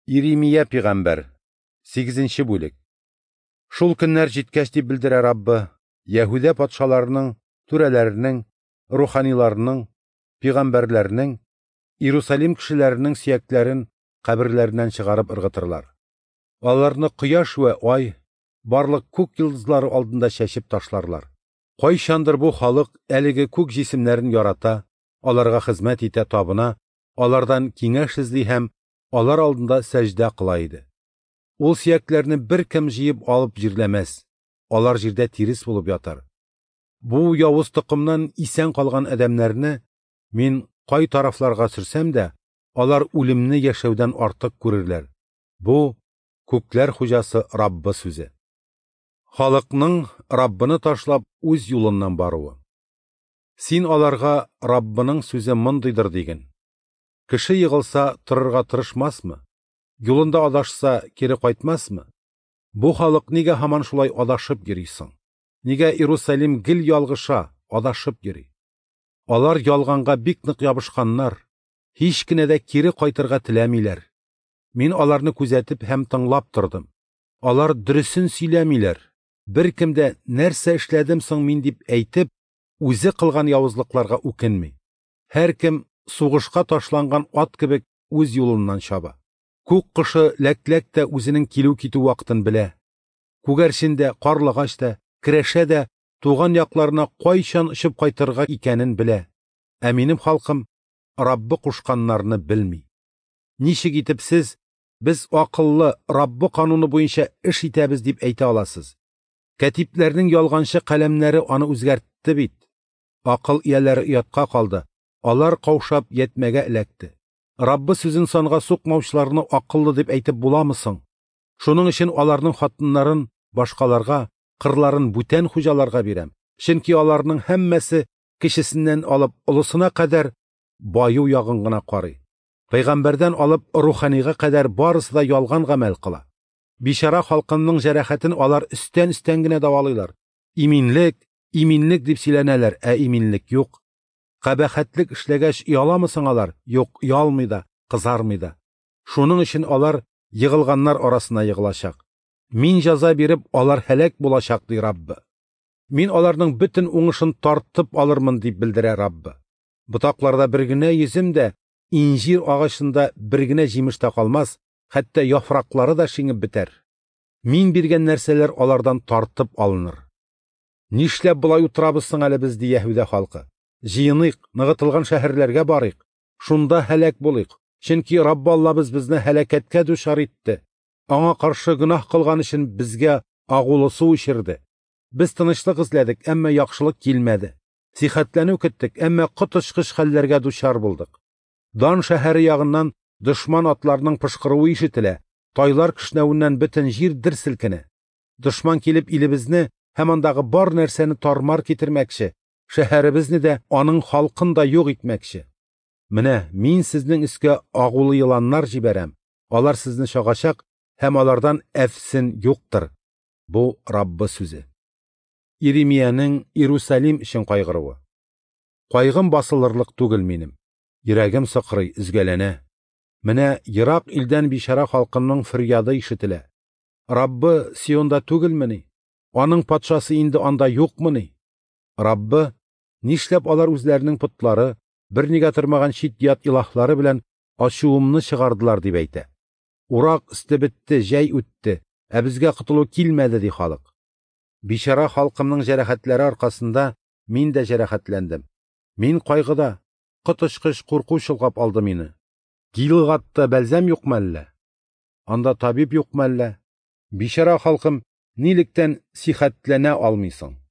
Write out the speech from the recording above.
Иеремия пигамбәр 8-нче бүлек. Шул көннәр җиткәч дип белдерә Раббы, Яһүдә патшаларының, түрәләренең, руханиларның, пигамбәрләрнең, Иерусалим кешеләренең сөякләрен каберләреннән чыгарып ыргытырлар. Аларны кояш вә ай, барлык күк йолдызлары алдында чәчеп ташларлар. Кайчандыр бу халык әлеге күк җисемнәрен ярата, аларга хезмәт итә, табына, алардан киңәш эзли һәм алар алдында сәҗдә кыла иде. Ул сөякләрне бер кем җыеп алып җирләмәс, алар җирдә тирес булып ятар. Бу явыз токымнан исән калган адәмнәрне мин кай тарафларга сөрсәм дә, алар үлемне яшәүдән артык күрерләр. Бу күкләр хуҗасы Раббы сүзе. Халыкның Раббыны ташлап үз юлыннан баруы. Син аларга Раббының сүзе мондыйдыр диген. Кеше йыгылса, торырга тырышмасмы? Юлында адашса, кире кайтмасмы? Бу халык нигә һаман шулай адашып йөрисең? Нигә Иерусалим гел ялгыша, адашып йөри? Алар ялганга бик нык ябышканнар, һич кенә дә кире кайтырга теләмиләр. Мин аларны күзәтеп һәм тыңлап тордым. Алар дөресен сөйләмиләр. Бер кем дә нәрсә эшләдем соң мин дип әйтеп, үзе кылган явызлыкларга үкенми. Һәр кем сугышка ташланган ат кебек үз юлыннан чаба. Күк кышы ләкләк тә үзенең килү-китү вакытын белә. Күгәрчен дә, карлыгач та, керәшә дә туган якларына кайчан очып кайтырга икәнен белә. Ә минем халкым Раббы кушканнарны белми. Ничек итеп сез, без акыллы Раббы кануны буенча эш итәбез дип әйтә аласыз? Катипләрнең ялганчы каләмнәре аны үзгәртте бит. Акыл ияләре уятка калды. Алар каушап йәтмәгә эләкте. Раббы сүзен санга сукмаучыларны акыллы дип әйтеп буламы соң? Шуның өчен аларның хатыннарын башкаларга, кырларын бүтән хуҗаларга бирәм. Чөнки аларның һәммәсе кешесеннән алып улысына кадәр баю ягын гына карый. Пәйгамбәрдән алып руханига кадәр барысы да ялган гамәл кыла. Бишара халкының җәрәхәтен алар өстән генә давалыйлар. Иминлек дип сөйләнәләр, ә иминлек юк. Кабахәтлек эшләгәч яламы соң алар? Юк, ялмый да, кызармый да. Шуның өчен алар йыгылганнар арасына йыгылачак. Мин җәза биреп, алар һәлак булачак ди Раббы. Мин аларның бөтен уңышын тартып алырмын дип белдерә Раббы. Ботакларда бер генә йөзем дә, инҗир агачында бер генә җимеш тә калмас, хәтта яфраклары да шиңеп бетәр. Мин биргән нәрсәләр алардан тартып алыныр. Нишләп булай утырабыз соң әле без ди Яһүдә халкы? Җыйыныйк, ныгытылган шәһәрләргә барыйк. Шунда һәлак булыйк. Чөнки Раббы Аллабыз безне һәлакәткә дучар итте. Аңа каршы гөнаһ кылган өчен безгә агулы су ичерде. Без тынычлык эзләдек, әмма яхшылык килмәде. Сихәтләнү көттек, әмма коточкыч хәлләргә дучар булдык. Дан шәһәре ягыннан дошман атларының пышкыруы ишетелә. Тайлар кешнәвеннән бөтен җир дер селкенә. Дошман килеп илебезне һәм андагы бар нәрсәне тармар китермәкче. Шәһәребезне дә, аның халкын да юк итмәкче. Менә мин сезнең өскә агулы йыланнар җибәрәм. Алар сезне чагачак һәм алардан әфсен юктыр. Бу Раббы сүзе. Иеремиянең Иерусалим өчен кайгыруы. Кайгым басылырлык түгел минем. Йөрәгем сыкрый, үзгәләнә. Менә ерак илдән бишара халкының фөрьяды ишетелә. Раббы Сионда түгелмени? Аның патшасы инде анда юкмыни? Раббы, нишләп алар үзләренең путлары, бернигә тормаган чит ят илаһлары белән ачуымны чыгардылар дип әйтә. Урак өсте бетте, җәй үтте, ә безгә котылу килмәде ди халык. Бишара халкымның җәрәхәтләре аркасында мин дә җәрәхәтләндем. Мин кайгыда, коточкыч курку чолгап алды мине. Гилгатта бәлзәм юкмы әллә? Анда табиб юкмы әллә? Бишара халкым, нилектән сихәтләнә алмыйсың?